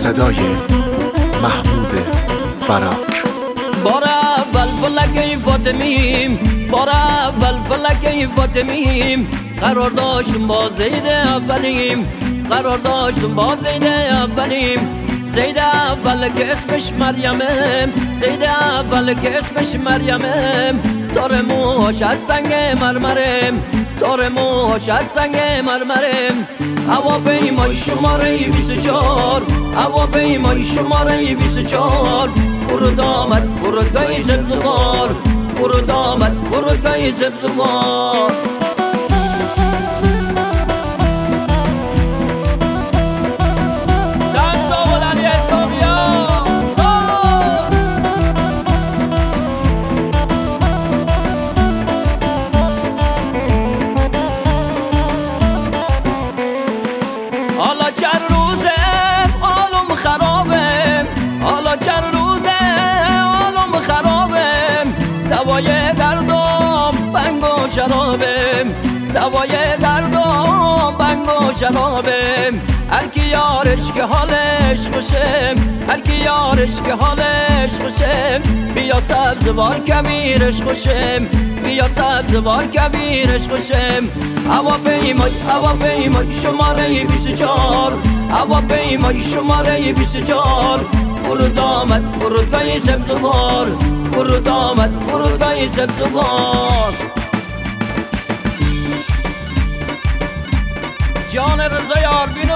صدای محمود براک. بار اول فلک فاطمیم، بار اول فلک فاطمیم، قرار داشتم با زید اولیم، قرار داشتم با زید اولیم. زید اول که اسمش مریمه، زید اول که اسمش مریمه، داره موهاش از سنگ مرمره، داره موهاش از سنگ مرمره. هواپیمای شماره 24، هواپیمای شماره 24، فرود آمد فرودگاه سبزوار، فرود آمد فرودگاه سبزوار. حالا چند روزه حالم خرابه، حالا چند روزه حالم خرابه، دوای دردم بنگ و شرابه، دوای دردم بنگ و شرابه. هر کی یارش که حالش خوشه، هر کی یارش که حالش خوشه، بیا سبزوار کبیرش خوشه، بیا سبزوار کبیرش خوشه. هواپیمای هواپیمای شماره 24، هواپیمای شماره 24، فرود آمد فرودگاه سبزوار، فرود آمد فرودگاه سبزوار. جان رضا یار